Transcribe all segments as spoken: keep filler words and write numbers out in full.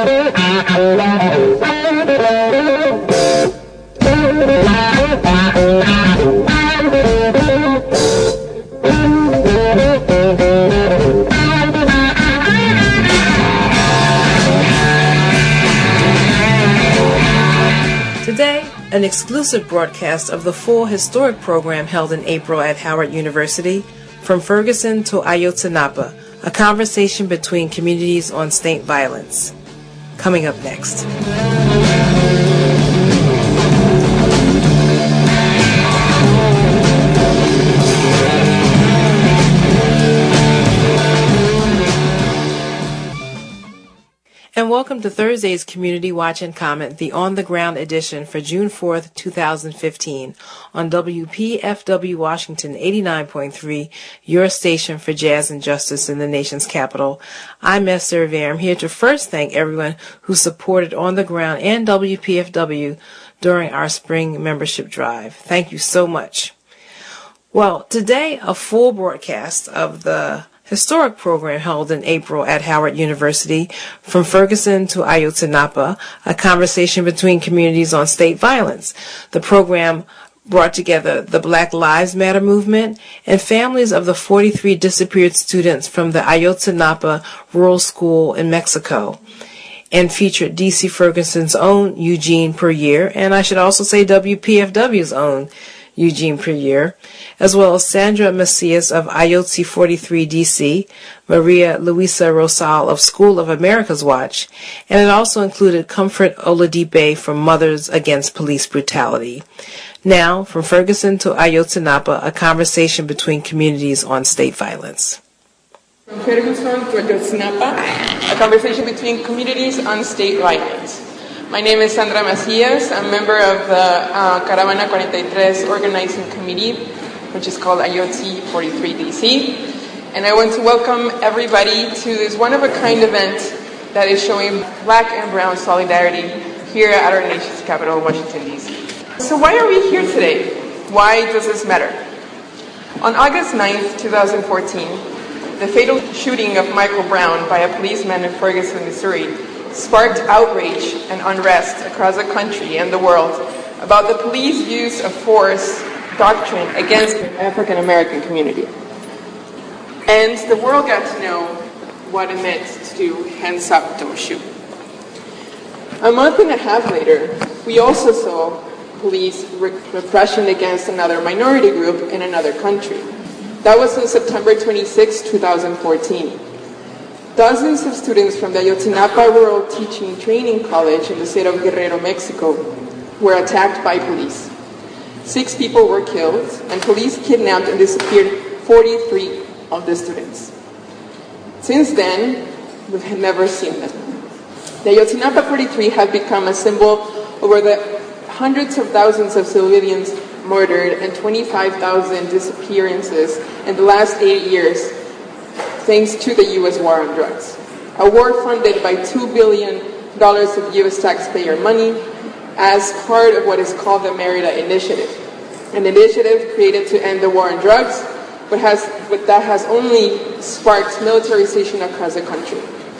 Today, an exclusive broadcast of the full historic program held in April at Howard University, From Ferguson to Ayotzinapa, a conversation between communities on state violence. Coming up next. And welcome to Thursday's Community Watch and Comment, the on-the-ground edition for June fourth, two thousand fifteen, on W P F W Washington eighty-nine point three, your station for jazz and justice in the nation's capital. I'm Esther Rivera. I'm here to first thank everyone who supported On the Ground and W P F W during our spring membership drive. Thank you so much. Well, today, a full broadcast of the historic program held in April at Howard University, From Ferguson to Ayotzinapa, a conversation between communities on state violence. The program brought together the Black Lives Matter movement and families of the forty-three disappeared students from the Ayotzinapa Rural School in Mexico, and featured D C Ferguson's own Eugene Puryear, and I should also say W P F W's own Eugene Puryear, as well as Sandra Macias of I O T C forty-three D C, Maria Luisa Rosal of School of America's Watch, and it also included Comfort Oladipe from Mothers Against Police Brutality. Now, From Ferguson to Ayotzinapa, a conversation between communities on state violence. From Ferguson to Ayotzinapa, a conversation between communities on state violence. My name is Sandra Macias. I'm a member of the uh, Caravana forty-three organizing committee, which is called I O T C forty-three D C. And I want to welcome everybody to this one-of-a-kind event that is showing Black and Brown solidarity here at our nation's capital, Washington, D C. So why are we here today? Why does this matter? On August ninth, twenty fourteen, the fatal shooting of Michael Brown by a policeman in Ferguson, Missouri, sparked outrage and unrest across the country and the world about the police use of force doctrine against the African American community. And the world got to know what it meant to do hands up, don't shoot. A month and a half later, we also saw police re- repression against another minority group in another country. That was on September twenty-sixth, twenty fourteen. Dozens of students from the Ayotzinapa Rural Teaching Training College in the state of Guerrero, Mexico, were attacked by police. Six people were killed, and police kidnapped and disappeared forty-three of the students. Since then, we have never seen them. The Ayotzinapa forty-three have become a symbol over the hundreds of thousands of civilians murdered and twenty-five thousand disappearances in the last eight years, thanks to the U S war on drugs. A war funded by two billion dollars of U S taxpayer money as part of what is called the Merida Initiative, an initiative created to end the war on drugs, but, has, but that has only sparked militarization across the country.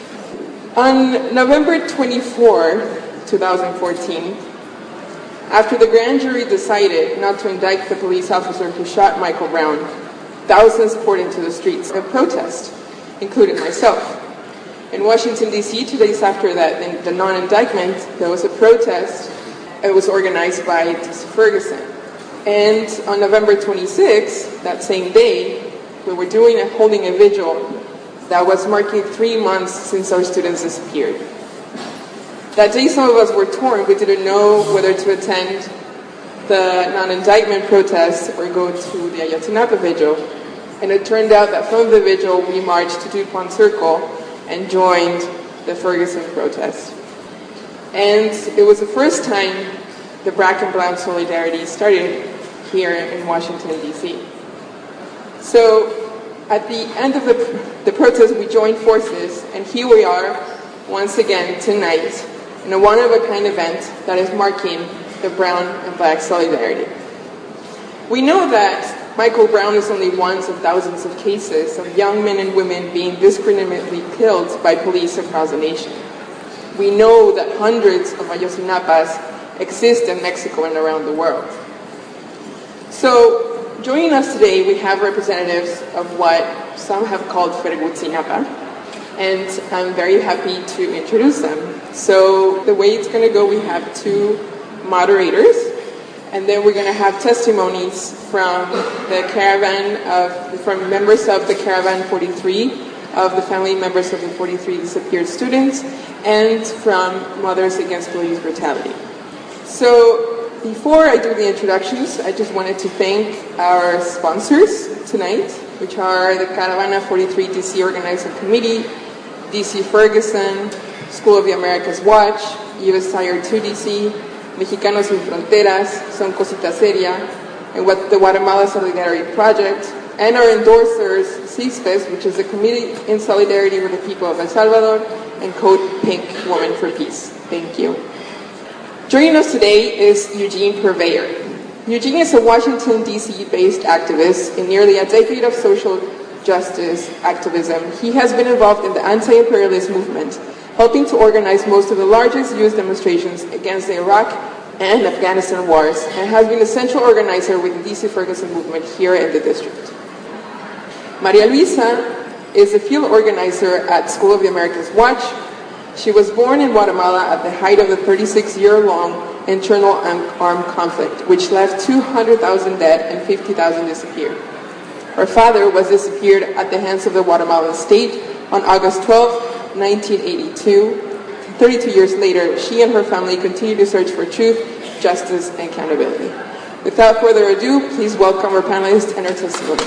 On November twenty-fourth, twenty fourteen, after the grand jury decided not to indict the police officer who shot Michael Brown, thousands poured into the streets of protest, including myself. In Washington, D C, two days after that, in the non-indictment, there was a protest. It was organized by D C Ferguson. And on November twenty-sixth, that same day, we were doing a holding a vigil that was marking three months since our students disappeared. That day, some of us were torn. We didn't know whether to attend the non-indictment protest or go to the Ayotzinapa vigil. And it turned out that from the vigil, we marched to DuPont Circle and joined the Ferguson protest. And it was the first time the Black and Brown solidarity started here in Washington, D C. So at the end of the, the protest, we joined forces, and here we are once again tonight in a one-of-a-kind event that is marking the Brown and Black solidarity. We know that Michael Brown is only one of thousands of cases of young men and women being discriminately killed by police across the nation. we know that hundreds of Ayotzinapas exist in Mexico and around the world. So, joining us today, we have representatives of what some have called Fergutzinapa, and I'm very happy to introduce them. So, the way it's going to go, we have two moderators, and then we're going to have testimonies from the caravan of, from members of the Caravan forty-three, of the family members of the forty-three disappeared students, and from Mothers Against Police Brutality. So, before I do the introductions, I just wanted to thank our sponsors tonight, which are the Caravana forty-three D C Organizing Committee, D C Ferguson, School of the Americas Watch, U S Tire two D C, Mexicanos Sin Fronteras, Son Cosita Seria, and the Guatemala Solidarity Project, and our endorsers, CISPES, which is a committee in solidarity with the people of El Salvador, and Code Pink Women for Peace. Thank you. Joining us today is Eugene Purveyor. Eugene is a Washington, D C-based activist in nearly a decade of social justice activism. He has been involved in the anti-imperialist movement, helping to organize most of the largest youth demonstrations against the Iraq and Afghanistan wars, and has been a central organizer with the D C Ferguson movement here in the district. Maria Luisa is a field organizer at School of the Americas Watch. She was born in Guatemala at the height of the thirty-six-year-long internal armed conflict, which left two hundred thousand dead and fifty thousand disappeared. Her father was disappeared at the hands of the Guatemalan state on August twelfth, nineteen eighty-two. thirty-two years later, she and her family continue to search for truth, justice, and accountability. Without further ado, please welcome our panelists and our testimony.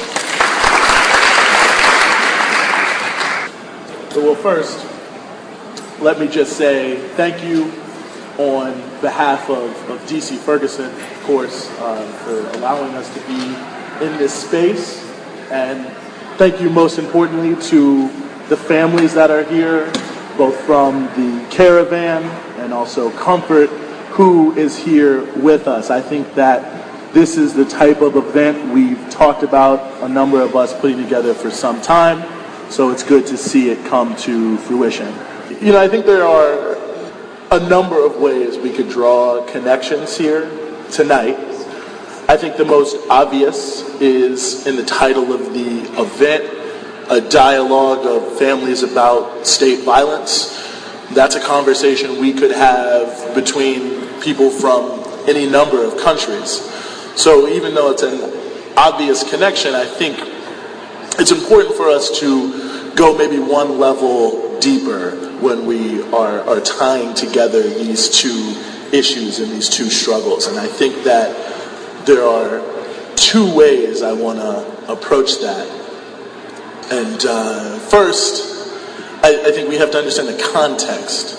So, well, first, let me just say thank you on behalf of, of D C Ferguson, of course, uh, for allowing us to be in this space. And thank you most importantly to the families that are here, both from the caravan and also Comfort, who is here with us. I think that this is the type of event we've talked about, a number of us putting together for some time. So it's good to see it come to fruition. You know, I think there are a number of ways we could draw connections here tonight. I think the most obvious is in the title of the event, a dialogue of families about state violence. That's a conversation we could have between people from any number of countries. So even though it's an obvious connection, I think it's important for us to go maybe one level deeper when we are, are tying together these two issues and these two struggles. And I think that there are two ways I want to approach that. And uh, first, I, I think we have to understand the context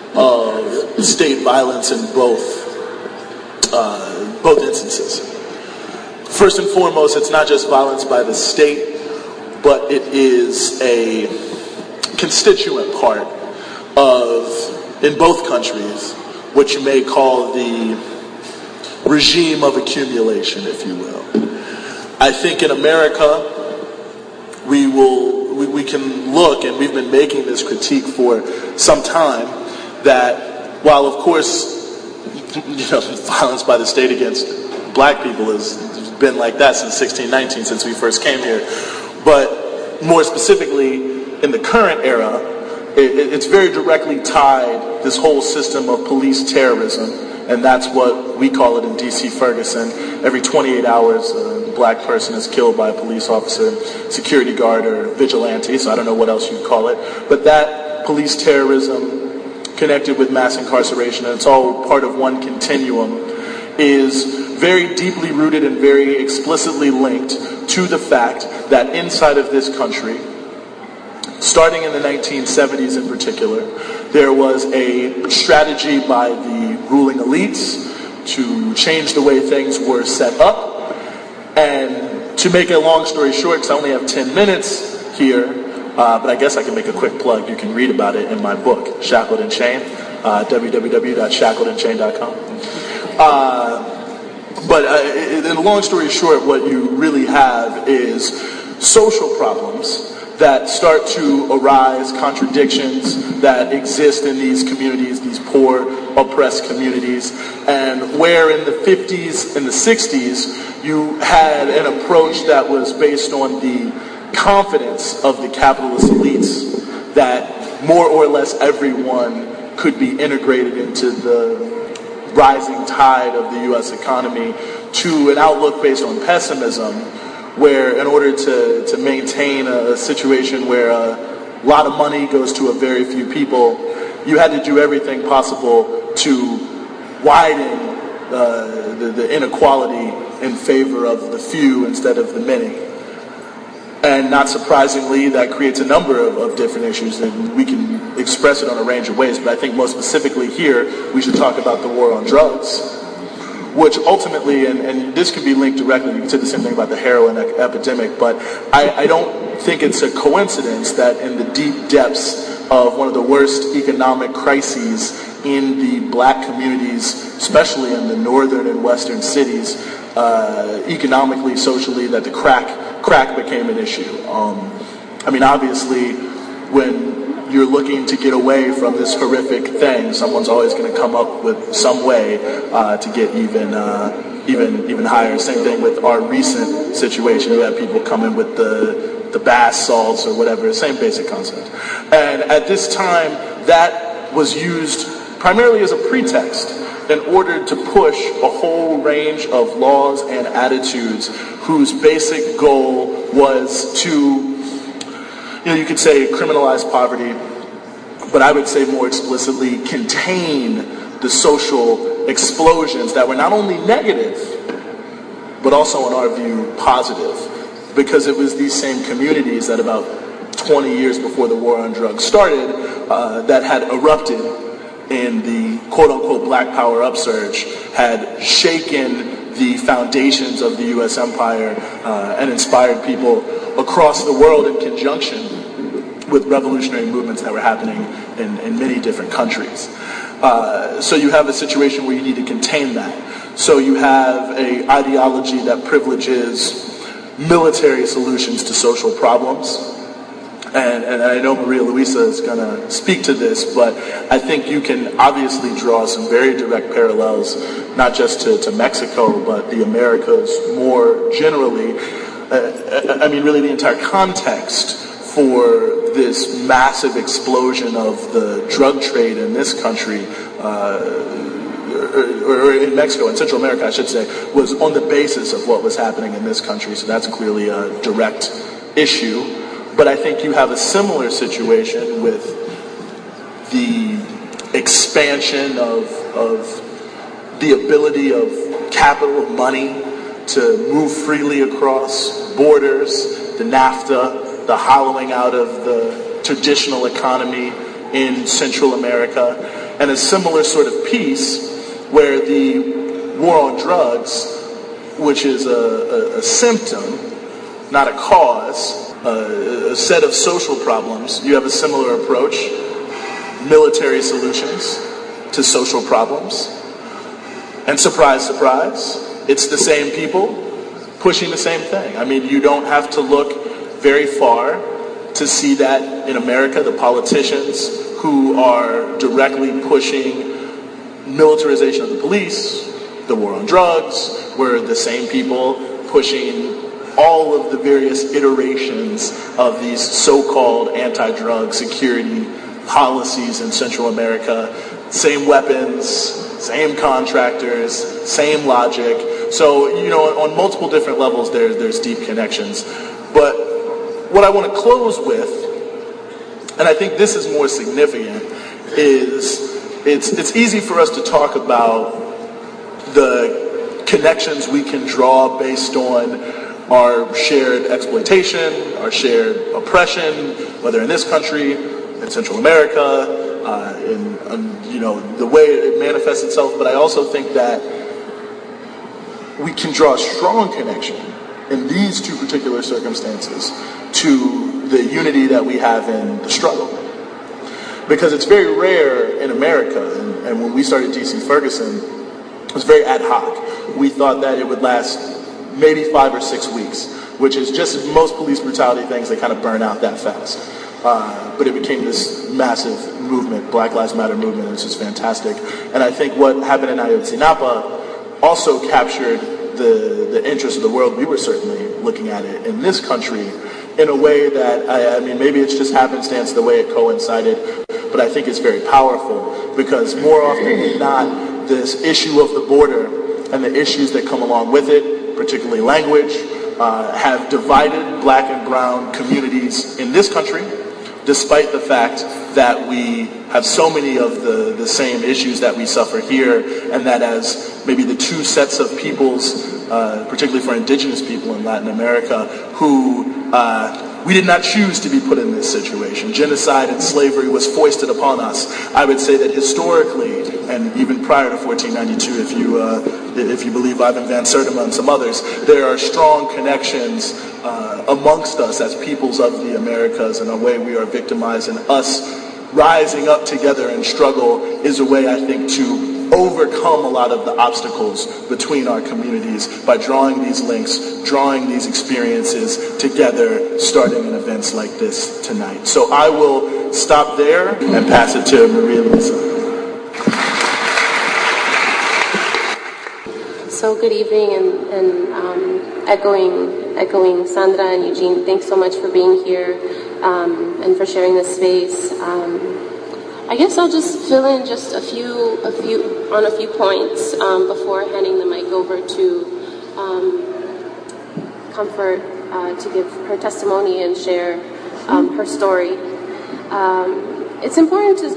of state violence in both, uh, both instances. First and foremost, it's not just violence by the state, but it is a constituent part of, in both countries, what you may call the regime of accumulation, if you will. I think in America, we will, we, we can look, and we've been making this critique for some time, that while of course, you know, violence by the state against black people has been like that since sixteen nineteen, since we first came here, but more specifically in the current era, it, it's very directly tied, this whole system of police terrorism, and that's what we call it in D C Ferguson. Every twenty-eight hours, a black person is killed by a police officer, security guard, or vigilante, so I don't know what else you'd call it. But that police terrorism connected with mass incarceration, and it's all part of one continuum, is very deeply rooted and very explicitly linked to the fact that inside of this country, starting in the nineteen seventies in particular, there was a strategy by the ruling elites to change the way things were set up. And to make a long story short, because I only have ten minutes here, uh, but I guess I can make a quick plug. You can read about it in my book, Shackled and Chained, uh, w w w dot shackled and chained dot com. Uh, but uh, in a long story short, what you really have is social problems that start to arise, contradictions that exist in these communities, these poor, oppressed communities, and where in the fifties and the sixties you had an approach that was based on the confidence of the capitalist elites that more or less everyone could be integrated into the rising tide of the U S economy, to an outlook based on pessimism, where in order to, to maintain a situation where a lot of money goes to a very few people, you had to do everything possible to widen uh, the, the inequality in favor of the few instead of the many. And not surprisingly, that creates a number of, of different issues, and we can express it on a range of ways, but I think most specifically here, we should talk about the war on drugs, which ultimately, and, and this could be linked directly, you can say the same thing about the heroin e- epidemic, but I, I don't think it's a coincidence that in the deep depths of one of the worst economic crises in the black communities, especially in the northern and western cities, uh, economically, socially, that the crack crack became an issue. Um, I mean, obviously, when you're looking to get away from this horrific thing, someone's always going to come up with some way uh, to get even, uh, even, even higher. Same thing with our recent situation. You have people coming with the the bath salts or whatever. Same basic concept. And at this time, that was used primarily as a pretext in order to push a whole range of laws and attitudes whose basic goal was to, you know, you could say criminalize poverty, but I would say more explicitly contain the social explosions that were not only negative, but also, in our view, positive. Because it was these same communities that about twenty years before the war on drugs started uh, that had erupted in the quote-unquote Black Power upsurge, had shaken the foundations of the U S empire uh, and inspired people across the world in conjunction with revolutionary movements that were happening in, in many different countries. Uh, so you have a situation where you need to contain that. So you have an ideology that privileges military solutions to social problems. And, and I know Maria Luisa is going to speak to this, but I think you can obviously draw some very direct parallels, not just to, to Mexico, but the Americas more generally. Uh, I mean, really the entire context for this massive explosion of the drug trade in this country, uh, or, or in Mexico, in Central America, I should say, was on the basis of what was happening in this country. So that's clearly a direct issue. But I think you have a similar situation with the expansion of, of the ability of capital, of money, to move freely across borders, the NAFTA, the hollowing out of the traditional economy in Central America, and a similar sort of piece where the war on drugs, which is a, a, a symptom, not a cause, Uh, a set of social problems. You have a similar approach, military solutions to social problems. And surprise, surprise, it's the same people pushing the same thing. I mean, you don't have to look very far to see that in America, the politicians who are directly pushing militarization of the police, the war on drugs, were the same people pushing all of the various iterations of these so-called anti-drug security policies in Central America. Same weapons, same contractors, same logic. So, you know, on multiple different levels there, there's deep connections. But what I want to close with, and I think this is more significant, is it's it's easy for us to talk about the connections we can draw based on our shared exploitation, our shared oppression, whether in this country, in Central America, uh, in, um, you know, the way it manifests itself. But I also think that we can draw a strong connection in these two particular circumstances to the unity that we have in the struggle. Because it's very rare in America, and, and when we started D C Ferguson, it was very ad hoc. We thought that it would last maybe five or six weeks which is just most police brutality things, they kind of burn out that fast. Uh, but it became this massive movement, Black Lives Matter movement, and it's just fantastic. And I think what happened in Ayotzinapa also captured the, the interest of the world. We were certainly looking at it in this country in a way that, I, I mean, maybe it's just happenstance the way it coincided, but I think it's very powerful because more often than not, this issue of the border and the issues that come along with it, particularly language, uh, have divided black and brown communities in this country, despite the fact that we have so many of the, the same issues that we suffer here, and that as maybe the two sets of peoples, uh, particularly for indigenous people in Latin America, who uh, we did not choose to be put in this situation. Genocide and slavery was foisted upon us. I would say that historically, and even prior to fourteen ninety-two, if you uh, if you believe Ivan Van Sertima and some others, there are strong connections uh, amongst us as peoples of the Americas, and a way we are victimized, and us rising up together and struggle is a way, I think, to overcome a lot of the obstacles between our communities by drawing these links, drawing these experiences together, starting in events like this tonight. So I will stop there and pass it to Maria Luisa. So good evening, and, and um, echoing, echoing Sandra and Eugene, thanks so much for being here um, and for sharing this space. Um, I guess I'll just fill in just a few, a few on a few points um, before handing the mic over to um, Comfort uh, to give her testimony and share um, her story. Um, it's important to,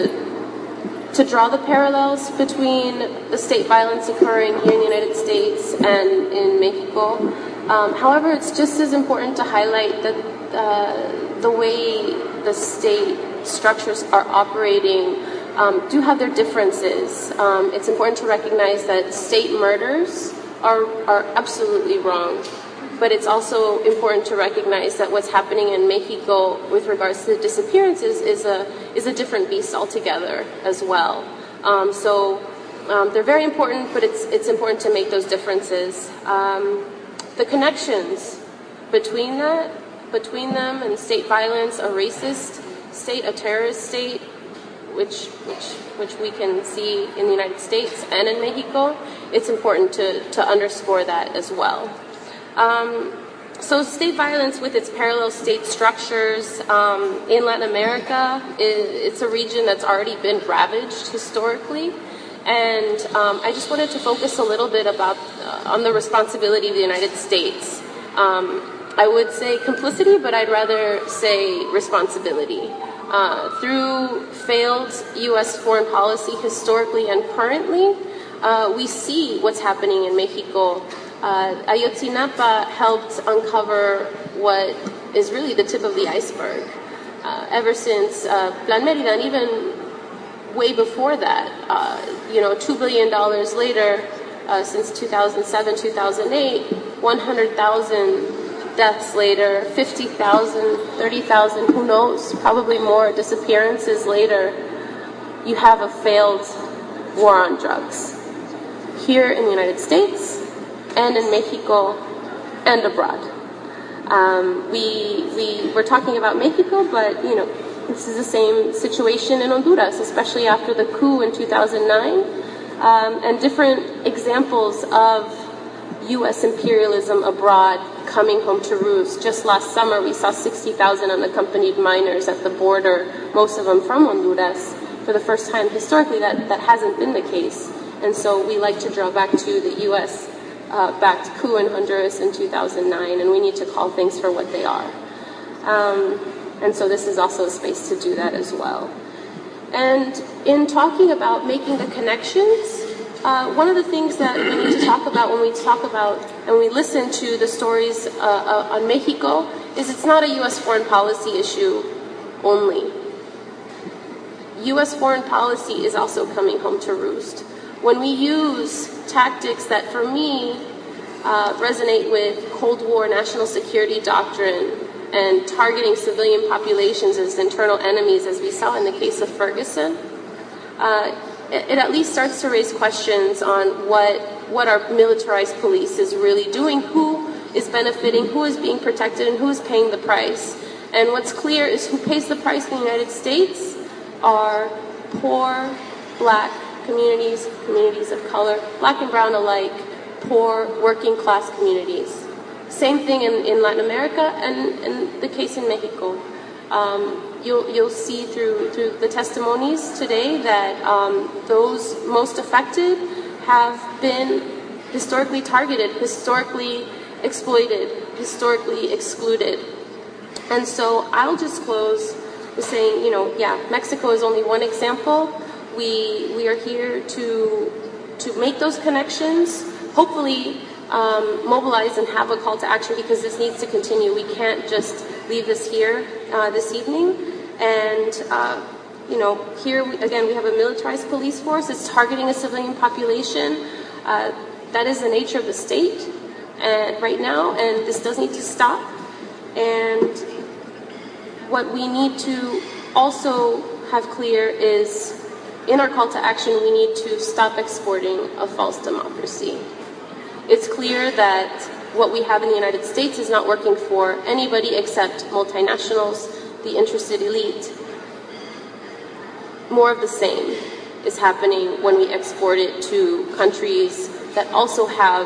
to to draw the parallels between the state violence occurring here in the United States and in Mexico. Um, however, it's just as important to highlight that uh, the way the state structures are operating um, do have their differences. Um, it's important to recognize that state murders are, are absolutely wrong, but it's also important to recognize that what's happening in Mexico with regards to the disappearances is a is a different beast altogether as well. Um, so um, they're very important, but it's it's important to make those differences. Um, the connections between that, between them and state violence, a racist state, a terrorist state, which which which we can see in the United States and in Mexico, it's important to, to underscore that as well. Um, so state violence with its parallel state structures um, in Latin America, is, it's a region that's already been ravaged historically. And um, I just wanted to focus a little bit about uh, on the responsibility of the United States. Um, I would say complicity, but I'd rather say responsibility. Uh, through failed U S foreign policy historically and currently, uh, we see what's happening in Mexico. Uh, Ayotzinapa helped uncover what is really the tip of the iceberg. Uh, ever since uh, Plan Mérida, and even way before that, uh, you know, two billion dollars later, uh, since two thousand seven, two thousand eight, one hundred thousand deaths later, fifty thousand, thirty thousand, who knows, probably more disappearances later, you have a failed war on drugs here in the United States and in Mexico and abroad. Um, we, we were talking about Mexico, but, you know, this is the same situation in Honduras, especially after the coup in two thousand nine, um, and different examples of U S imperialism abroad coming home to roost. Just last summer, we saw sixty thousand unaccompanied minors at the border, most of them from Honduras. For the first time historically, that, that hasn't been the case. And so we like to draw back to the U S uh, backed coup in Honduras in two thousand nine, and we need to call things for what they are. Um, and so this is also a space to do that as well. And in talking about making the connections, Uh, one of the things that we need to talk about when we talk about and we listen to the stories uh, uh, on Mexico is it's not a U S foreign policy issue only. U S foreign policy is also coming home to roost. When we use tactics that, for me, uh, resonate with Cold War national security doctrine and targeting civilian populations as internal enemies, as we saw in the case of Ferguson, uh, it at least starts to raise questions on what what our militarized police is really doing, who is benefiting, who is being protected, and who is paying the price. And what's clear is who pays the price in the United States are poor, black communities, communities of color, black and brown alike, poor, working class communities. Same thing in, in Latin America and, and the case in Mexico. Um, you'll, you'll see through, through the testimonies today that um, those most affected have been historically targeted, historically exploited, historically excluded. And so I'll just close with saying, you know, yeah, Mexico is only one example. We we are here to to make those connections, hopefully um, mobilize and have a call to action, because this needs to continue. We can't just leave this here uh, this evening. And, uh, you know, here, we, again, we have a militarized police force. It's targeting a civilian population. Uh, that is the nature of the state and right now, and this does need to stop. And what we need to also have clear is, in our call to action, we need to stop exporting a false democracy. It's clear that what we have in the United States is not working for anybody except multinationals, the interested elite. More of the same is happening when we export it to countries that also have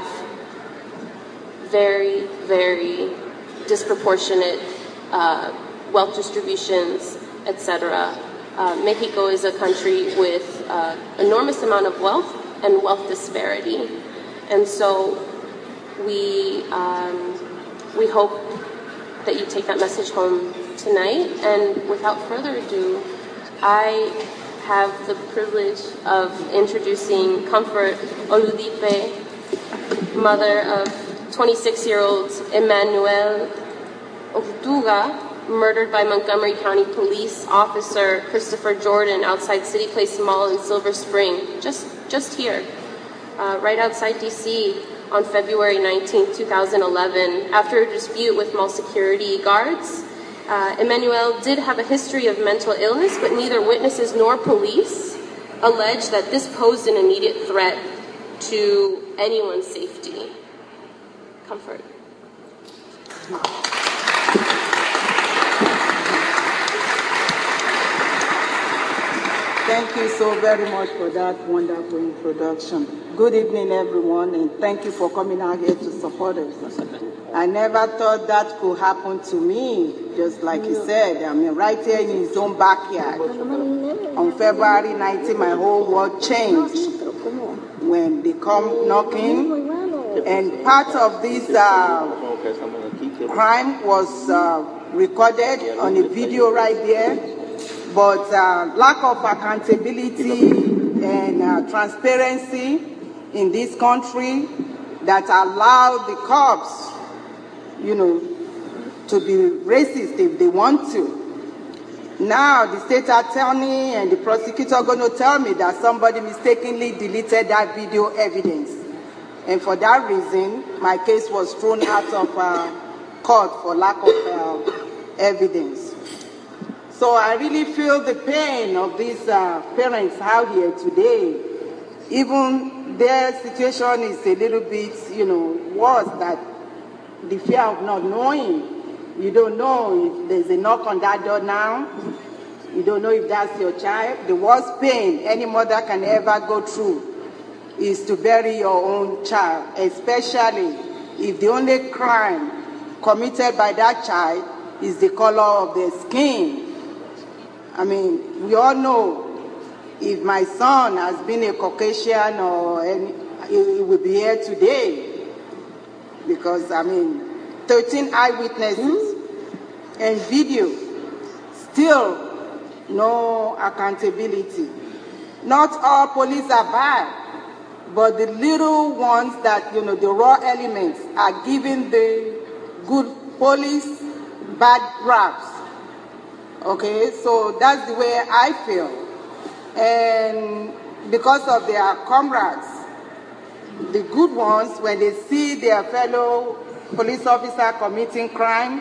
very, very disproportionate uh, wealth distributions, et cetera. Uh, Mexico is a country with uh, enormous amount of wealth and wealth disparity, and so we um, we hope that you take that message home tonight. And without further ado, I have the privilege of introducing Comfort Oludipe, mother of twenty-six-year-old Emmanuel Ortuga, murdered by Montgomery County Police Officer Christopher Jordan outside City Place Mall in Silver Spring, just just here, uh, right outside D C on February nineteenth, two thousand eleven. After a dispute with mall security guards, uh, Emmanuel did have a history of mental illness, but neither witnesses nor police alleged that this posed an immediate threat to anyone's safety. Comfort. Thank you so very much for that wonderful introduction. Good evening, everyone, and thank you for coming out here to support us. I never thought that could happen to me, just like he said. I mean, right here in his own backyard. On February nineteenth, my whole world changed when they come knocking. And part of this uh, crime was uh, recorded on a video right there. But uh, lack of accountability and uh, transparency in this country that allow the cops, you know, to be racist if they want to. Now the state attorney and the prosecutor are going to tell me that somebody mistakenly deleted that video evidence. And for that reason, my case was thrown out of uh, court for lack of uh, evidence. So I really feel the pain of these uh, parents out here today. Even their situation is a little bit, you know, worse, that the fear of not knowing. You don't know if there's a knock on that door now. You don't know if that's your child. The worst pain any mother can ever go through is to bury your own child, especially if the only crime committed by that child is the color of their skin. I mean, we all know if my son has been a Caucasian or any, he will be here today. Because, I mean, thirteen eyewitnesses mm-hmm. and video, still no accountability. Not all police are bad, but the little ones that, you know, the raw elements are giving the good police bad raps. Okay, so that's the way I feel. And because of their comrades, the good ones, when they see their fellow police officer committing crime,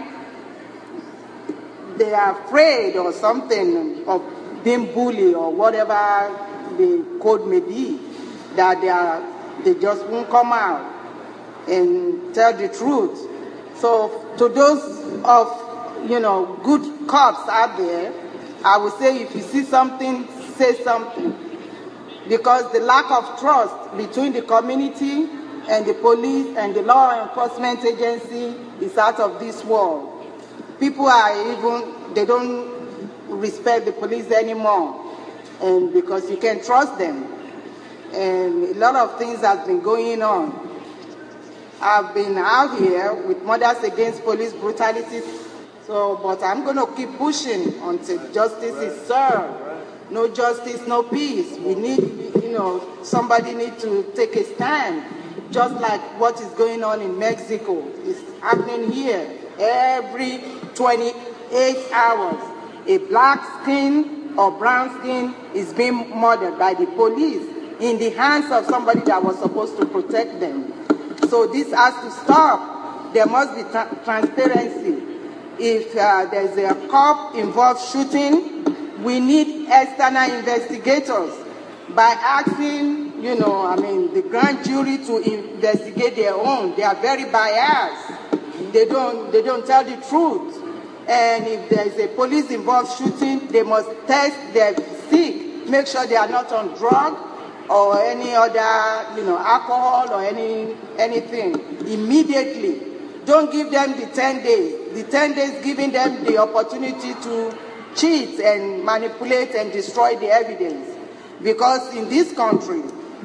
they are afraid or something of being bullied or whatever the code may be, that they, are, they just won't come out and tell the truth. So to those of, you know, good cops out there, I would say if you see something, say something. Because the lack of trust between the community and the police and the law enforcement agency is out of this world. People are even, they don't respect the police anymore, and because you can't trust them. And a lot of things have been going on. I've been out here with Mothers Against Police Brutality, so, but I'm going to keep pushing until justice is served. No justice, no peace. We need, you know, somebody need to take a stand. Just like what is going on in Mexico is happening here. Every twenty-eight hours, a black skin or brown skin is being murdered by the police in the hands of somebody that was supposed to protect them. So this has to stop. There must be tra- transparency. If uh, there's a cop involved shooting, we need external investigators by asking, you know, I mean, the grand jury to investigate their own. They are very biased. They don't, they don't tell the truth. And if there's a police involved shooting, they must test their sick, make sure they are not on drug or any other, you know, alcohol or any anything immediately. Don't give them the ten days. The ten days giving them the opportunity to cheat and manipulate and destroy the evidence. Because in this country,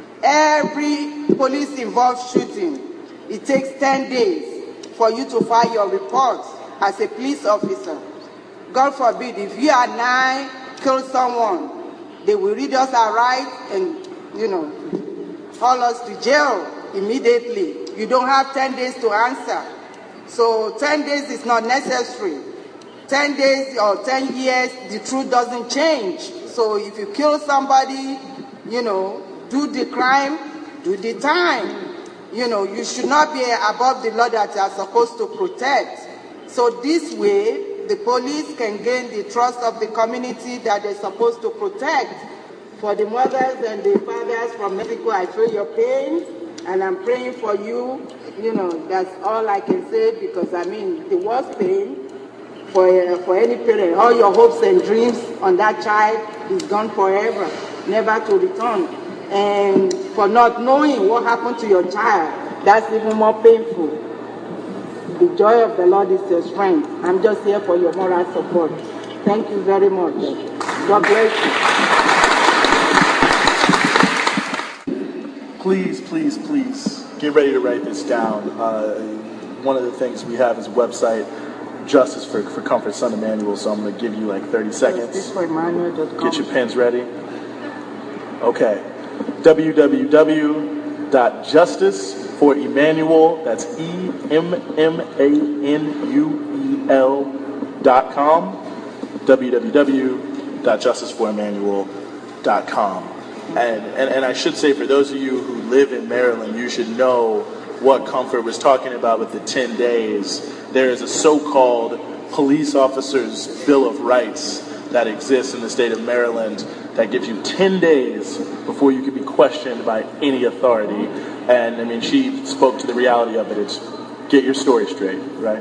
every police-involved shooting, it takes ten days for you to file your report as a police officer. God forbid, if you and I kill someone, they will read us our rights and, you know, haul us to jail immediately. You don't have ten days to answer. So ten days is not necessary. ten days or ten years, the truth doesn't change. So if you kill somebody, you know, do the crime, do the time. You know, you should not be above the law that you are supposed to protect. So this way, the police can gain the trust of the community that they're supposed to protect. For the mothers and the fathers from Mexico, I feel your pain, and I'm praying for you. You know, that's all I can say, because, I mean, the worst pain for, uh, for any parent, all your hopes and dreams on that child is gone forever, never to return. And for not knowing what happened to your child, that's even more painful. The joy of the Lord is your strength. I'm just here for your moral support. Thank you very much. God bless you. Please, please, please, get ready to write this down. Uh, one of the things we have is a website, Justice for, for Comfort Son Emmanuel, so I'm going to give you like thirty seconds. Justice for Emmanuel dot com. Get your pens ready. Okay. w w w dot justice for Emmanuel, that's E M M A N U E L dot com, w w w dot justice for emmanuel dot com. And, and, and I should say, for those of you who live in Maryland, you should know what Comfort was talking about with the ten days. There is a so-called police officer's Bill of Rights that exists in the state of Maryland that gives you ten days before you can be questioned by any authority. And, I mean, she spoke to the reality of it. It's get your story straight, right?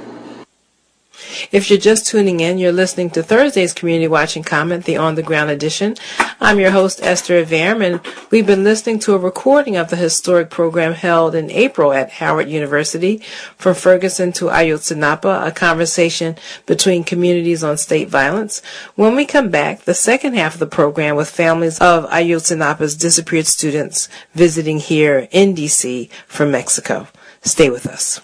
If you're just tuning in, you're listening to Thursday's Community Watch and Comment, the On the Ground edition. I'm your host, Esther Averm, and we've been listening to a recording of the historic program held in April at Howard University, From Ferguson to Ayotzinapa, a conversation between communities on state violence. When we come back, the second half of the program with families of Ayotzinapa's disappeared students visiting here in D C from Mexico. Stay with us.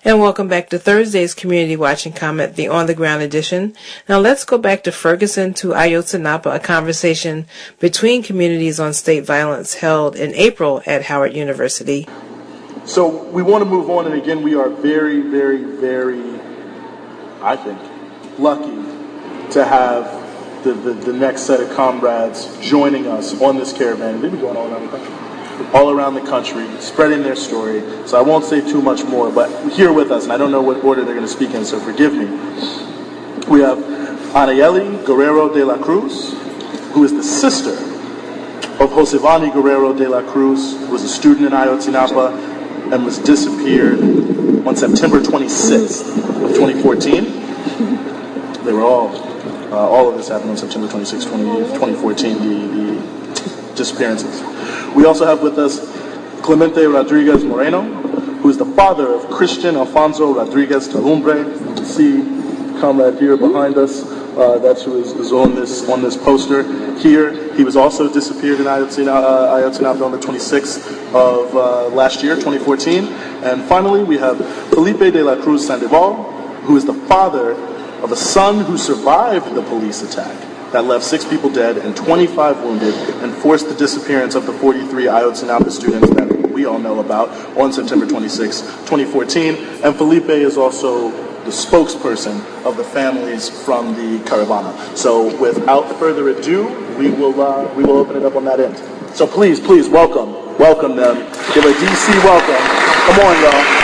And welcome back to Thursday's Community Watch and Comment, the On the Ground edition. Now let's go back to Ferguson to Ayotzinapa, a conversation between communities on state violence held in April at Howard University. So we want to move on, and again, we are very, very, very, I think, lucky to have the, the, the next set of comrades joining us on this caravan. They've been going all around the country. all around the country, spreading their story. So I won't say too much more, but here with us, and I don't know what order they're going to speak in, so forgive me. We have Anayeli Guerrero de la Cruz, who is the sister of Josevani Guerrero de la Cruz, who was a student in Ayotzinapa and was disappeared on September twenty-sixth of twenty fourteen. They were all, uh, all of this happened on September twenty-sixth, twenty fourteen, the, the disappearances. We also have with us Clemente Rodriguez Moreno, who is the father of Christian Alfonso Rodriguez Talumbre. You can see comrade here behind us. Uh, that's who is, is on this on this poster here. He was also disappeared in Ayotzinapa, uh, Ayotzinapa on the twenty-sixth of uh, last year, twenty fourteen. And finally, we have Felipe de la Cruz Sandoval, who is the father of a son who survived the police attack that left six people dead and twenty-five wounded and forced the disappearance of the forty-three Ayotzinapa students that we all know about on September twenty-sixth, twenty fourteen. And Felipe is also the spokesperson of the families from the caravana. So without further ado, we will uh, we will open it up on that end. So please, please welcome, welcome them. Give a D C welcome. Come on, y'all.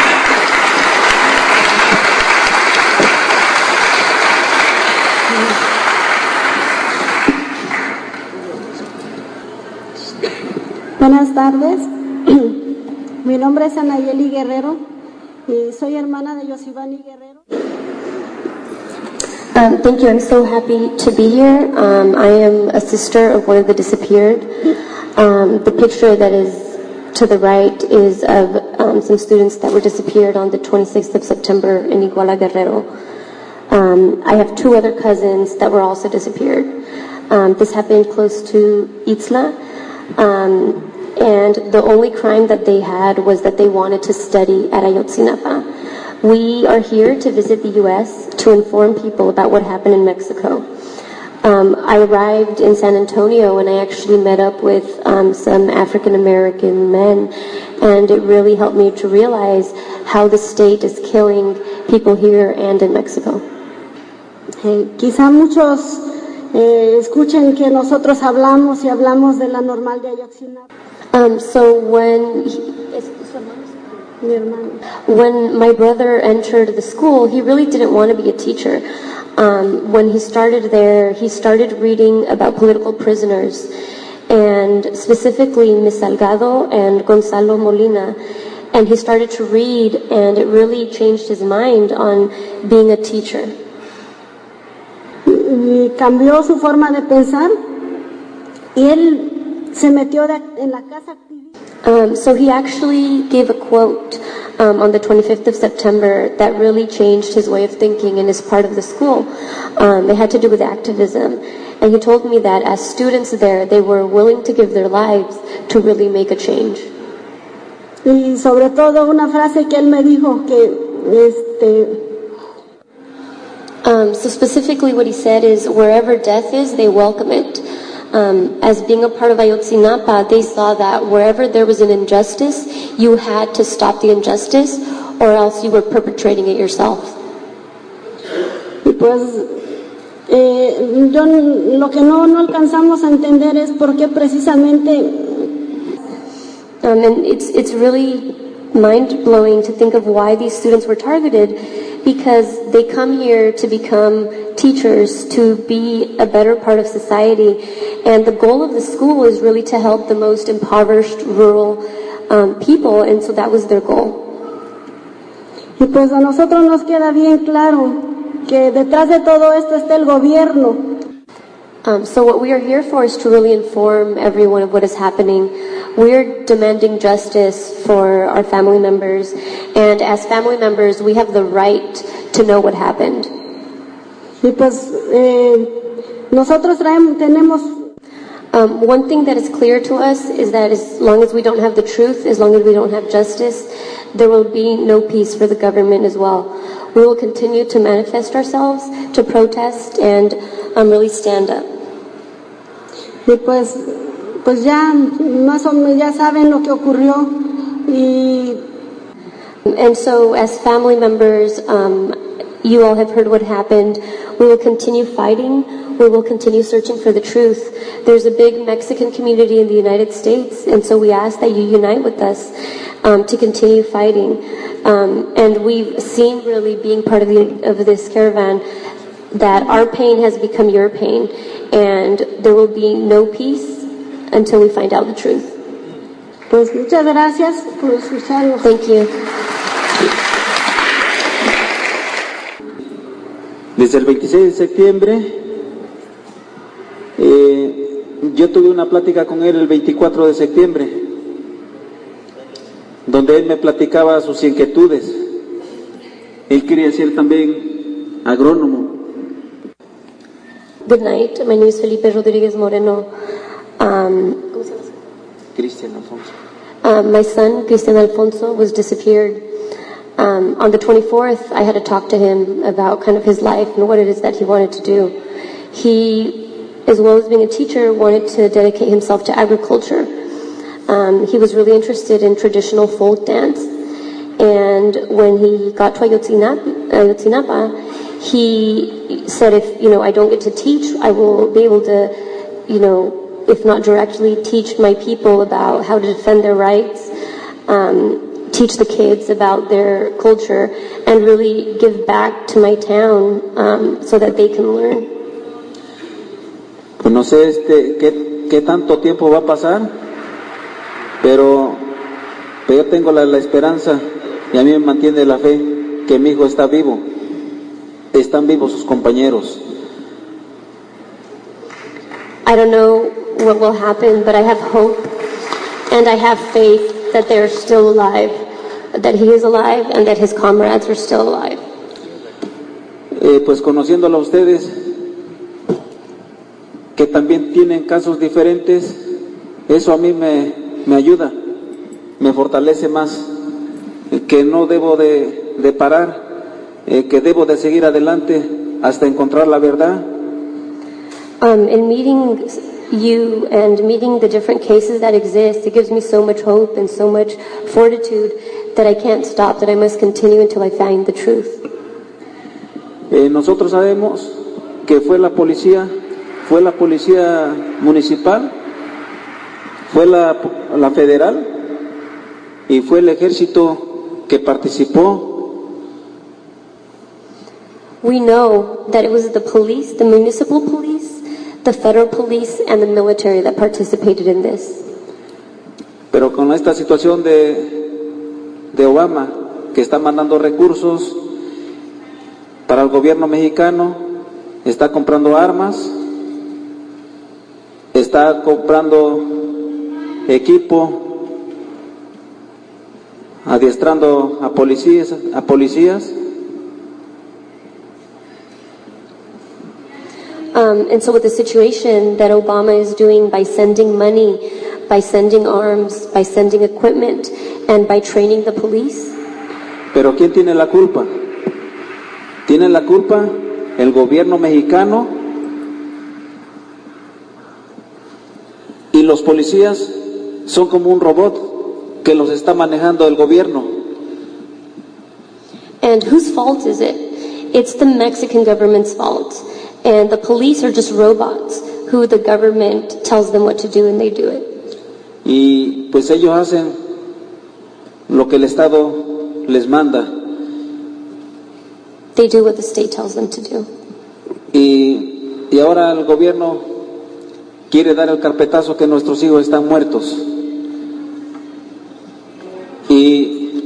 Buenas tardes. Mi nombre es Anayeli Guerrero y soy hermana de Josevani Guerrero. Um, thank you. I'm so happy to be here. Um, I am a sister of one of the disappeared. Um, the picture that is to the right is of um, some students that were disappeared on the twenty-sixth of September in Iguala Guerrero. Um, I have two other cousins that were also disappeared. Um, this happened close to Itzla. Um, and the only crime that they had was that they wanted to study at Ayotzinapa. We are here to visit the U S to inform people about what happened in Mexico. Um, I arrived in San Antonio and I actually met up with um, some African American men, and it really helped me to realize how the state is killing people here and in Mexico. Eh, quizá muchos eh, escuchen que nosotros hablamos y hablamos de la normal de Ayotzinapa. Um, so when he, when my brother entered the school, he really didn't want to be a teacher. Um, when he started there, he started reading about political prisoners, and specifically Miss Salgado and Gonzalo Molina, and he started to read, and it really changed his mind on being a teacher. Y cambió su forma de pensar, y él se metió en la casa activista. Um, so he actually gave a quote um, on the twenty-fifth of September that really changed his way of thinking and is part of the school. Um, it had to do with activism. And he told me that as students there, they were willing to give their lives to really make a change. Y sobre todo una frase que él me dijo que este Um, so specifically what he said is, wherever death is, they welcome it. Um, as being a part of Ayotzinapa, they saw that wherever there was an injustice, you had to stop the injustice, or else you were perpetrating it yourself. Y pues, eh, yo, lo que no, no alcanzamos a entender es por qué precisamente. Um, and it's it's really mind-blowing to think of why these students were targeted, because they come here to become teachers, to be a better part of society, and the goal of the school is really to help the most impoverished rural um, people, and so that was their goal. Y pues a nosotros nos queda bien claro que detrás de todo esto está el gobierno. Um, so what we are here for is to really inform everyone of what is happening. We're demanding justice for our family members, and as family members, we have the right to know what happened. Y pues eh, nosotros traemos, tenemos. Um, one thing that is clear to us is that as long as we don't have the truth, as long as we don't have justice, there will be no peace for the government as well. We will continue to manifest ourselves, to protest, and um, really stand up. Y pues, pues ya, más o menos ya saben lo que ocurrió y And so, as family members, um, you all have heard what happened. We will continue fighting. We will continue searching for the truth. There's a big Mexican community in the United States, and so we ask that you unite with us um, to continue fighting. Um, and we've seen, really, being part of, the, of this caravan, that our pain has become your pain, and there will be no peace until we find out the truth. pues muchas gracias por escucharnos. Thank you. Desde el veintiséis de septiembre, eh, yo tuve una plática con él el veinticuatro de septiembre, donde él me platicaba sus inquietudes. Él quería ser también agrónomo. Good night. My name is Felipe Rodriguez Moreno. Um, Cristian Alfonso. um, my son, Cristian Alfonso, was disappeared. Um, on the twenty-fourth, I had to talk to him about kind of his life and what it is that he wanted to do. He, as well as being a teacher, wanted to dedicate himself to agriculture. Um, he was really interested in traditional folk dance. And when he got to Ayotzinapa, Ayotzinapa, he said, if, you know, I don't get to teach, I will be able to, you know, if not directly, teach my people about how to defend their rights, um, teach the kids about their culture, and really give back to my town um, so that they can learn. Pues no sé este, qué, qué tanto tiempo va a pasar, pero, pero yo tengo la, la esperanza y a mí me mantiene la fe que mi hijo está vivo. Están vivos sus compañeros. I don't know what will happen, but I have hope and I have faith that they're still alive, that he is alive and that his comrades are still alive. Eh, pues conociéndolo a ustedes, que también tienen casos diferentes, eso a mí me, me ayuda, me fortalece más, eh, que no debo de, de parar, eh, que debo de seguir adelante hasta encontrar la verdad. Um, in meeting you and meeting the different cases that exist, it gives me so much hope and so much fortitude that I can't stop, that I must continue until I find the truth. Eh, nosotros sabemos que fue la policía, fue la policía municipal, fue la, la federal y fue el ejército que participó. We know that it was the police, the municipal police, the federal police, and the military that participated in this. Pero con esta situación de, de Obama, que está mandando recursos para el gobierno mexicano, está comprando armas, está comprando equipo, adiestrando a policías, a policías. Um, and so with the situation that Obama is doing by sending money, by sending arms, by sending equipment, and by training the police. Pero ¿quién tiene la culpa? ¿Tiene la culpa el gobierno mexicano? Y los policías son como un robot que los está manejando el gobierno. And whose fault is it? It's the Mexican government's fault. And the police are just robots who the government tells them what to do and they do it. Y pues ellos hacen lo que el Estado les manda. They do what the state tells them to do. Y, y ahora el gobierno quiere dar el carpetazo que nuestros hijos están muertos. Y,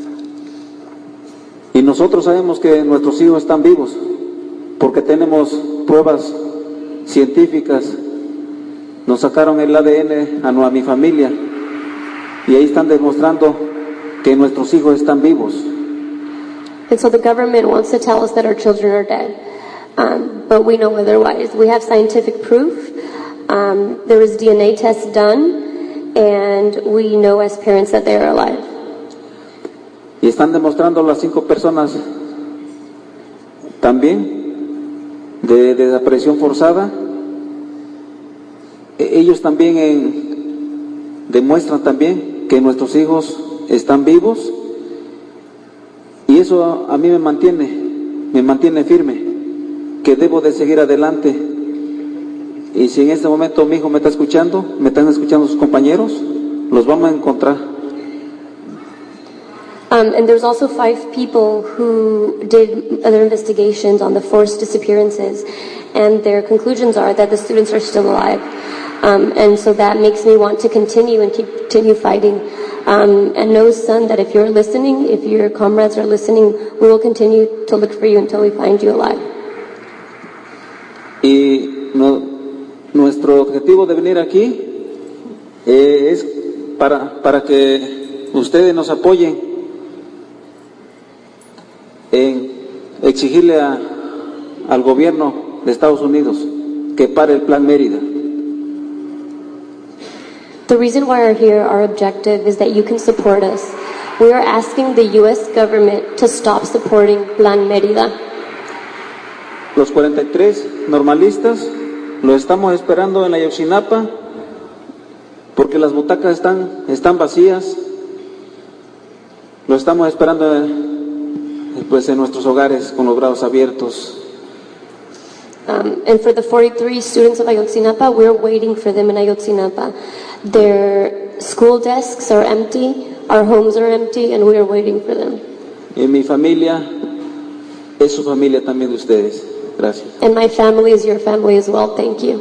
y nosotros sabemos que nuestros hijos están vivos, porque tenemos pruebas científicas. Nos sacaron el A D N a, a mi familia y ahí están demostrando que nuestros hijos están vivos. And so the government wants to tell us that our children are dead, um, but we know otherwise. We have scientific proof. Um, there was D N A tests done, and we know as parents that they are alive. Y están demostrando las cinco personas también de, de desaparición forzada. Ellos también en, demuestran también que nuestros hijos están vivos, y eso a, a mí me mantiene, me mantiene firme, que debo de seguir adelante. Y si en este momento mi hijo me está escuchando, me están escuchando sus compañeros, los vamos a encontrar. Um, and there's also five people who did other investigations on the forced disappearances, and their conclusions are that the students are still alive. Um, and so that makes me want to continue and keep, continue fighting. Um, and know, son, that if you're listening, if your comrades are listening, we will continue to look for you until we find you alive. Y no, nuestro objetivo de venir aquí eh, es para, para que ustedes nos apoyen en exigirle a, al gobierno de Estados Unidos que pare el Plan Mérida. The reason why we're here, our objective, is that you can support us. We are asking the U S government to stop supporting Plan Mérida. Los cuarenta y tres normalistas lo estamos esperando en la Ayotzinapa porque las butacas están, están vacías. Lo estamos esperando en, pues, en nuestros hogares con los brazos abiertos. Um, and for the forty-three students of Ayotzinapa, we're waiting for them in Ayotzinapa. Their school desks are empty, our homes are empty, and we are waiting for them. Y mi familia es su familia también de ustedes. Gracias. And my family is your family as well. Thank you.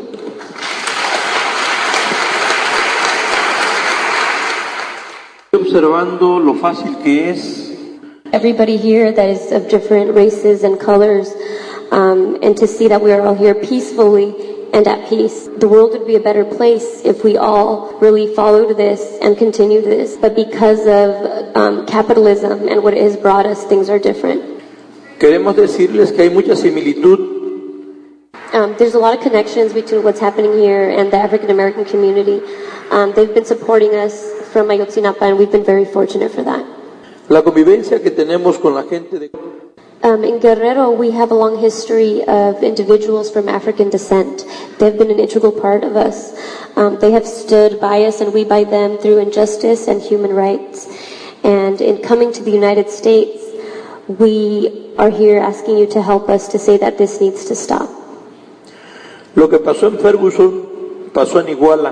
Observando lo fácil que es. Everybody here that is of different races and colors, um, and to see that we are all here peacefully and at peace. The world would be a better place if we all really followed this and continued this. But because of um, capitalism and what it has brought us, things are different. Queremos decirles que hay mucha similitud. Um, there's a lot of connections between what's happening here and the African American community. Um, they've been supporting us from Ayotzinapa, and we've been very fortunate for that. La convivencia que tenemos con la gente de... Um, in Guerrero, we have a long history of individuals from African descent. They've been an integral part of us. Um, they have stood by us and we by them through injustice and human rights. And in coming to the United States, we are here asking you to help us to say that this needs to stop. Lo que pasó en Ferguson, pasó en Iguala.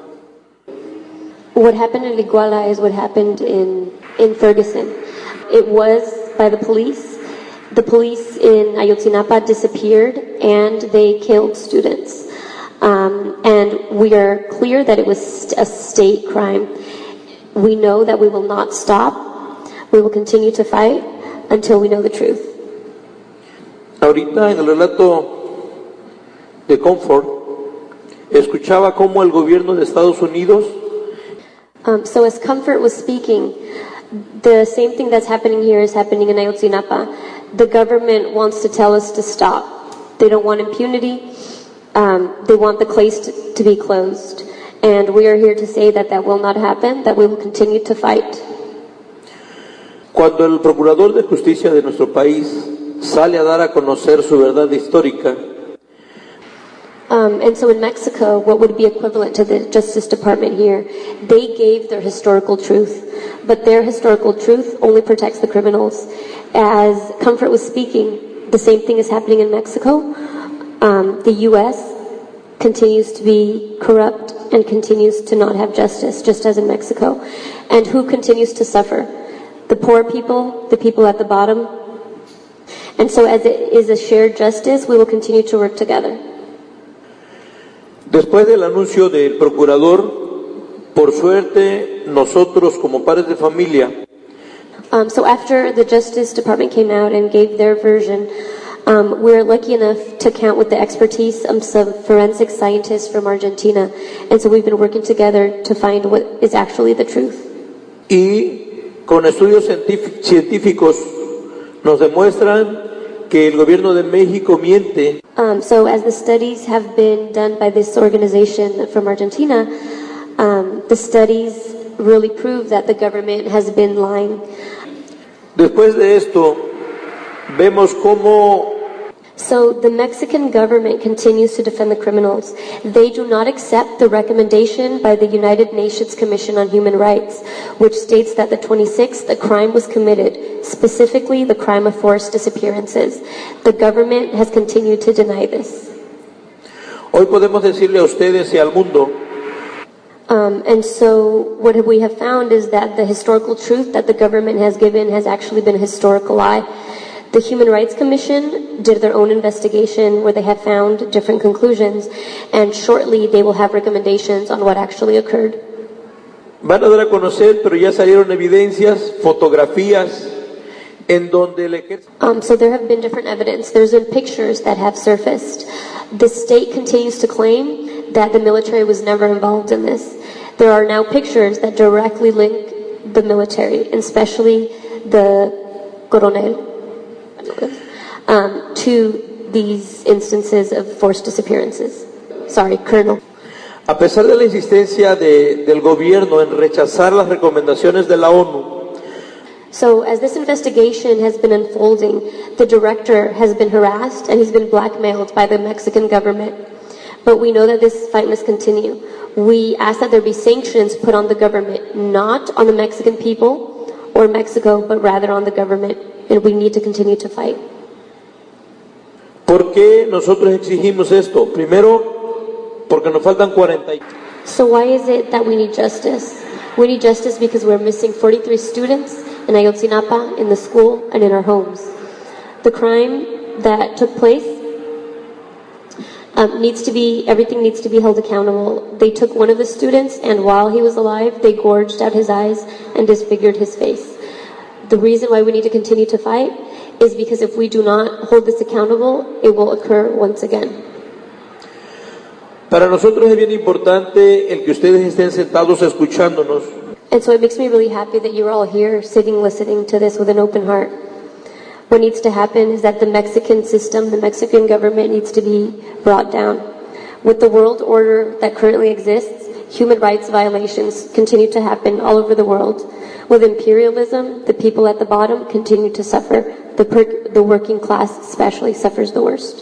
What happened in Iguala is what happened in, in Ferguson. It was by the police. The police in Ayotzinapa disappeared and they killed students. Um, and we are clear that it was a state crime. We know that we will not stop. We will continue to fight until we know the truth. Ahorita en el relato de Comfort, escuchaba cómo el gobierno de Estados Unidos Um, so as Comfort was speaking, the same thing that's happening here is happening in Ayotzinapa. The government wants to tell us to stop. They don't want impunity. Um, they want the place to, to be closed. And we are here to say that that will not happen, that we will continue to fight. Cuando el Procurador de Justicia de nuestro país sale a dar a conocer su verdad histórica, Um, and so in Mexico, what would be equivalent to the Justice Department here, they gave their historical truth. But their historical truth only protects the criminals. As Comfort was speaking, the same thing is happening in Mexico. Um, the U S continues to be corrupt and continues to not have justice, just as in Mexico. And who continues to suffer? The poor people, the people at the bottom. And so as it is a shared justice, we will continue to work together. Después del anuncio del procurador, por suerte, nosotros como padres de familia, um, so after the Justice Department came out and gave their version, um, we were lucky enough to count with the expertise of some forensic scientists from Argentina, and so we've been working together to find what is actually the truth. Y con estudios científicos nos demuestran que el gobierno de México miente. Um, so as the studies have been done by this organization from Argentina, um, the studies really prove that the government has been lying. Después de esto, vemos cómo So the Mexican government continues to defend the criminals. They do not accept the recommendation by the United Nations Commission on Human Rights, which states that the twenty-sixth, a crime was committed, specifically the crime of forced disappearances. The government has continued to deny this. hoy podemos decirle a ustedes y al mundo Um, and so what we have found is that the historical truth that the government has given has actually been a historical lie. The Human Rights Commission did their own investigation where they have found different conclusions, and shortly they will have recommendations on what actually occurred. van a dar a conocer, pero ya salieron evidencias, fotografías, en donde el ejército... Um, so there have been different evidence. There's been pictures that have surfaced. The state continues to claim that the military was never involved in this. There are now pictures that directly link the military, and especially the coronel, um, to these instances of forced disappearances. Sorry, colonel. A pesar de la insistencia de, del gobierno en rechazar las recomendaciones de la ONU, So as this investigation has been unfolding, the director has been harassed and he's been blackmailed by the Mexican government. But we know that this fight must continue. We ask that there be sanctions put on the government, not on the Mexican people or Mexico, but rather on the government. And we need to continue to fight. ¿por qué nosotros exigimos esto? Primero, porque nos faltan cuarenta y... So why is it that we need justice? We need justice because we're missing forty-three students in Ayotzinapa, in the school, and in our homes. The crime that took place um, needs to be, everything needs to be held accountable. They took one of the students, and while he was alive, they gorged out his eyes and disfigured his face. The reason why we need to continue to fight is because if we do not hold this accountable, it will occur once again. Para nosotros es bien importante el que ustedes estén sentados escuchándonos. And so it makes me really happy that you're all here sitting, listening to this with an open heart. What needs to happen is that the Mexican system, the Mexican government needs to be brought down. With the world order that currently exists, human rights violations continue to happen all over the world. With imperialism, the people at the bottom continue to suffer. The, per- the working class especially suffers the worst.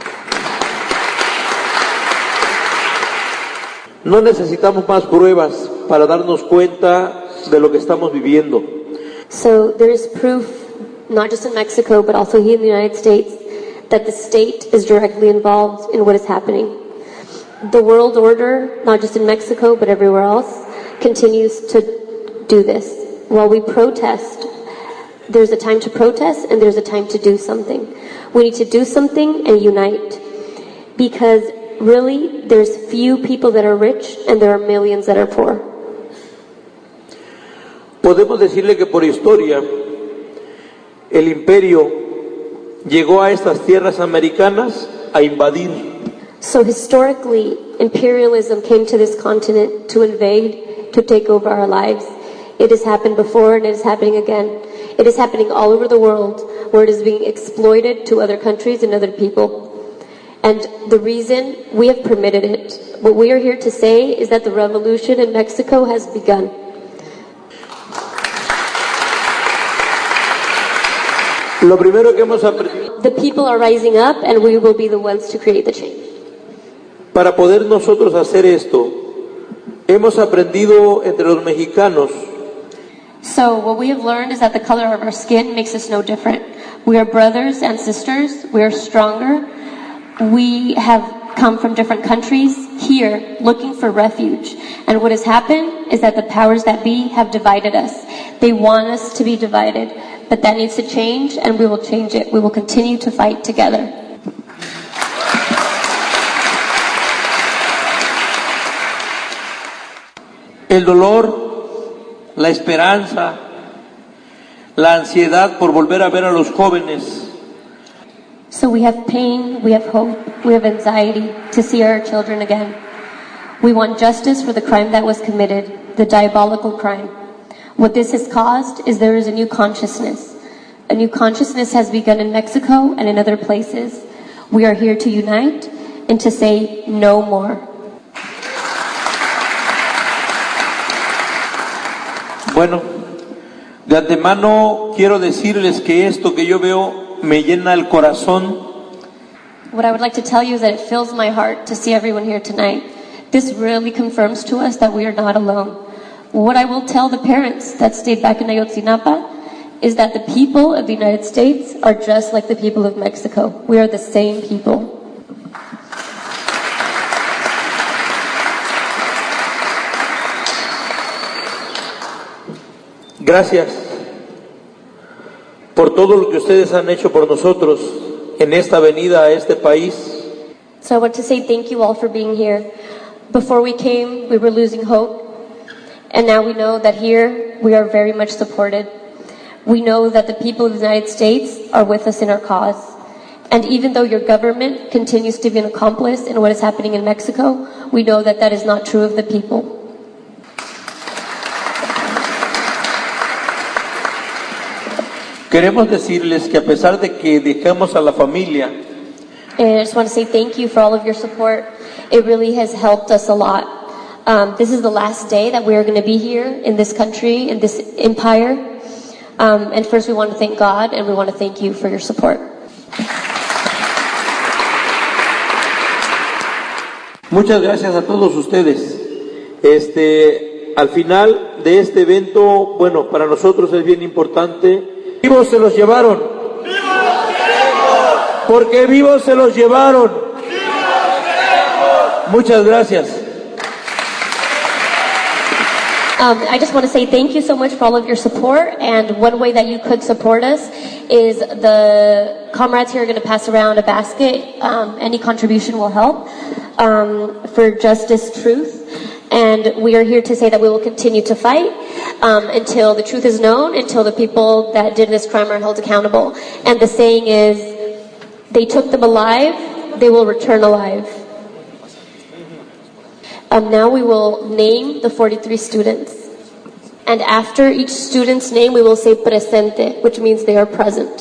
No necesitamos más pruebas para darnos cuenta de lo que estamos viviendo. So there is proof, not just in Mexico, but also here in the United States, that the state is directly involved in what is happening. The world order, not just in Mexico, but everywhere else, continues to do this. While we protest, there's a time to protest and there's a time to do something. We need to do something and unite. Because really, there's few people that are rich and there are millions that are poor. Podemos decirle que por historia el imperio llegó a estas tierras americanas a invadir. So historically, imperialism came to this continent to invade, to take over our lives. It has happened before and it is happening again. It is happening all over the world where it is being exploited to other countries and other people. And the reason we have permitted it, what we are here to say is that the revolution in Mexico has begun. Lo primero que hemos aprendido The people are rising up and we will be the ones to create the change. para poder nosotros hacer esto, hemos aprendido entre los mexicanos So what we have learned is that the color of our skin makes us no different. We are brothers and sisters. We are stronger. We have come from different countries here looking for refuge. And what has happened is that the powers that be have divided us. They want us to be divided. But that needs to change and we will change it. We will continue to fight together. el dolor, la esperanza, la ansiedad por volver a ver a los jóvenes. So we have pain, we have hope, we have anxiety to see our children again. We want justice for the crime that was committed, the diabolical crime. What this has caused is there is a new consciousness. A new consciousness has begun in Mexico and in other places. We are here to unite and to say no more. Bueno, De antemano quiero decirles que esto que yo veo me llena el corazón. What I would like to tell you is that it fills my heart to see everyone here tonight. This really confirms to us that we are not alone. What I will tell the parents that stayed back in Ayotzinapa is that the people of the United States are just like the people of Mexico. We are the same people. Gracias por todo lo que ustedes han hecho por nosotros en esta venida a este país. So I want to say thank you all for being here. Before we came, we were losing hope. And now we know that here we are very much supported. We know that the people of the United States are with us in our cause. And even though your government continues to be an accomplice in what is happening in Mexico, we know that that is not true of the people. Queremos decirles que a pesar de que dejamos a la familia, and I just want to say thank you for all of your support. It really has helped us a lot. Um, this is the last day that we are going to be here in this country, in this empire. Um, and first we want to thank God and we want to thank you for your support. Muchas gracias a todos ustedes. Este, al final de este evento, bueno, para nosotros es bien importante. Vivos se los llevaron. ¡Vivos queremos! Porque vivos se los llevaron. ¡Vivos queremos! Muchas gracias. Um, I just want to say thank you so much for all of your support, and one way that you could support us is the comrades here are going to pass around a basket. Um, any contribution will help um, for justice, truth. And we are here to say that we will continue to fight um, until the truth is known, until the people that did this crime are held accountable. And the saying is, they took them alive, they will return alive. Um, now we will name the forty-three students. And after each student's name, we will say presente, which means they are present.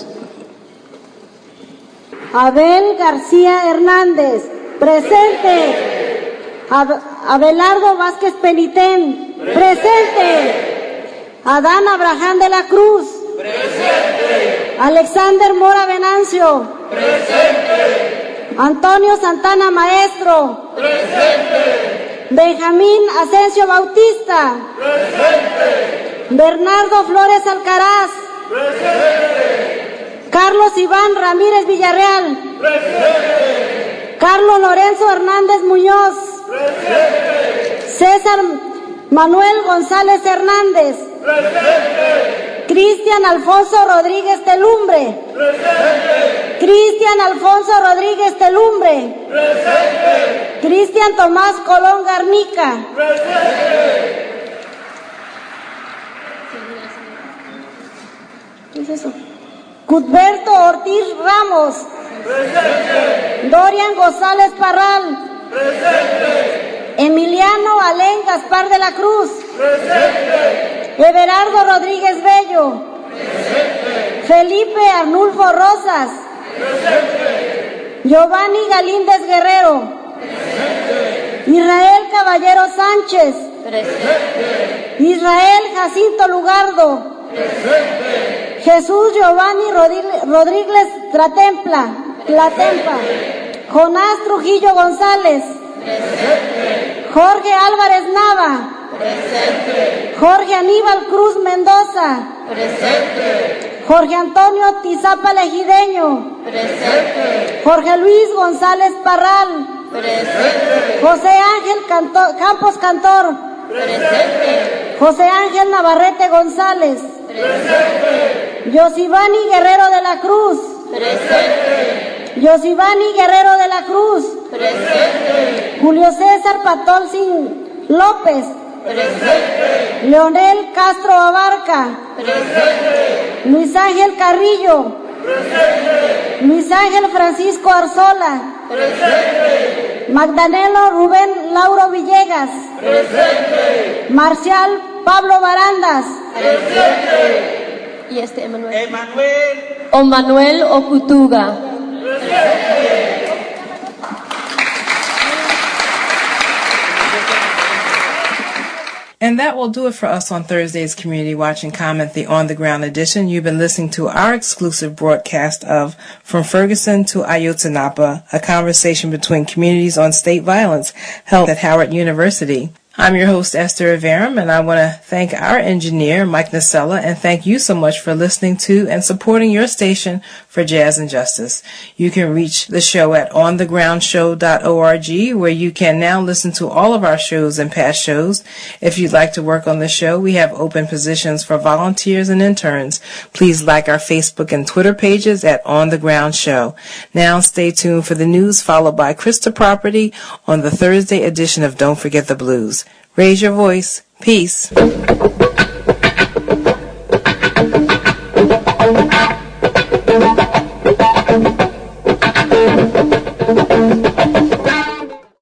Abel García Hernández, presente. Abelardo Vázquez Penitén, presente. Adán Abraham de la Cruz, presente. Alexander Mora Venancio, presente. Antonio Santana Maestro, presente. Benjamín Asensio Bautista, presente. Bernardo Flores Alcaraz, presente. Carlos Iván Ramírez Villarreal, presente. Carlos Lorenzo Hernández Muñoz, presente. César Manuel González Hernández, presente. Cristian Alfonso Rodríguez Telumbre, presente. Cristian Alfonso Rodríguez Telumbre, presente. Cristian Tomás Colón Garnica, presente. ¿Qué es eso? Cuthberto Ortiz Ramos, presente. Dorian González Parral, presente. Emiliano Alén Gaspar de la Cruz, presente. Everardo Rodríguez Bello, presente. Felipe Arnulfo Rosas, presente. Giovanni Galíndez Guerrero, presente. Israel Caballero Sánchez, presente. Israel Jacinto Lugardo, presente. Jesús Giovanni Rodríguez Tratempla, Tlatempa, Jonás Trujillo González, presente. Jorge Álvarez Nava, presente. Jorge Aníbal Cruz Mendoza, presente. Jorge Antonio Tizapa Legideño, presente. Jorge Luis González Parral, presente. José Ángel Canto- Campos Cantor, presente. José Ángel Navarrete González, presente. Yosivani Guerrero de la Cruz, presente. Yosivani Guerrero de la Cruz, presente. Julio César Patolcin López, presente. Leonel Castro Abarca, presente. Luis Ángel Carrillo, presente. Luis Ángel Francisco Arzola, presente. Magdaleno Rubén Lauro Villegas, presente. Marcial Pablo Barandas, presente. Y este Emanuel. Emanuel. O Manuel Ocutuga. And that will do it for us on Thursday's Community Watch and Comment, the On the Ground edition. You've been listening to our exclusive broadcast of From Ferguson to Ayotzinapa, a conversation between communities on state violence held at Howard University. I'm your host, Esther Averum, and I want to thank our engineer, Mike Nacella, and thank you so much for listening to and supporting your station for Jazz and Justice. You can reach the show at on the ground show dot org, where you can now listen to all of our shows and past shows. If you'd like to work on the show, we have open positions for volunteers and interns. Please like our Facebook and Twitter pages at On the Ground Show. Now stay tuned for the news, followed by Krista Property on the Thursday edition of Don't Forget the Blues. Raise your voice. Peace.